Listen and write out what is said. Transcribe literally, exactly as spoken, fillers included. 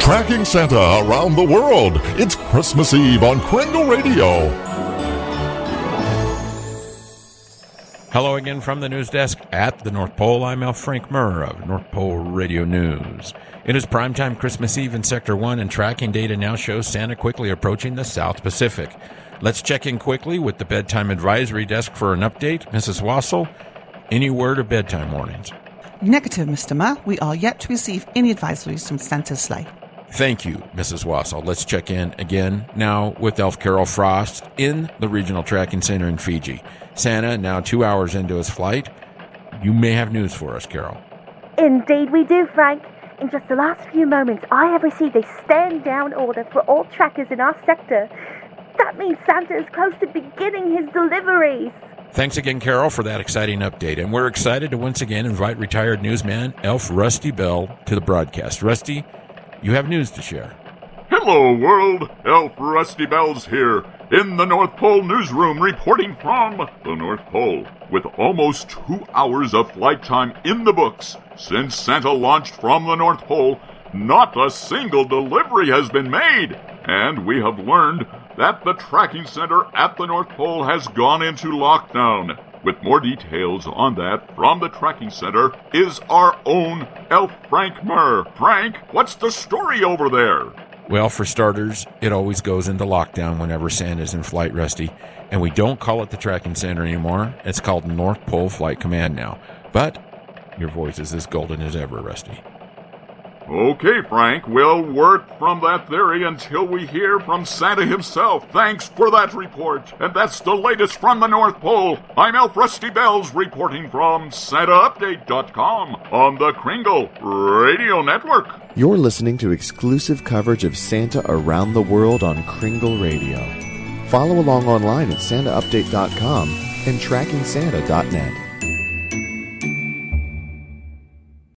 Tracking Santa around the world. It's Christmas Eve on Kringle Radio. Hello again from the news desk at the North Pole. I'm Al Frank Murr of North Pole Radio News. It is primetime Christmas Eve in Sector one, and tracking data now shows Santa quickly approaching the South Pacific. Let's check in quickly with the Bedtime Advisory Desk for an update. Missus Wassel, any word of bedtime warnings? Negative, Mister Ma. We are yet to receive any advisories from Santa's sleigh. Thank you, Missus Wassel. Let's check in again now with Elf Carol Frost in the Regional Tracking Center in Fiji. Santa, now two hours into his flight. You may have news for us, Carol. Indeed we do, Frank. In just the last few moments, I have received a stand-down order for all trackers in our sector. That means Santa is close to beginning his deliveries. Thanks again, Carol, for that exciting update. And we're excited to once again invite retired newsman Elf Rusty Bell to the broadcast. Rusty, you have news to share. Hello, world. Elf Rusty Bell's here in the North Pole newsroom, reporting from the North Pole. With almost two hours of flight time in the books since Santa launched from the North Pole, not a single delivery has been made. And we have learned that the tracking center at the North Pole has gone into lockdown. With more details on that from the tracking center is our own Elf Frank Murr. Frank, what's the story over there? Well, for starters, it always goes into lockdown whenever Santa's in flight, Rusty. And we don't call it the tracking center anymore. It's called North Pole Flight Command now. But your voice is as golden as ever, Rusty. Okay, Frank, we'll work from that theory until we hear from Santa himself. Thanks for that report. And that's the latest from the North Pole. I'm Elf Rusty Bells reporting from Santa Update dot com on the Kringle Radio Network. You're listening to exclusive coverage of Santa around the world on Kringle Radio. Follow along online at Santa Update dot com and Tracking Santa dot net.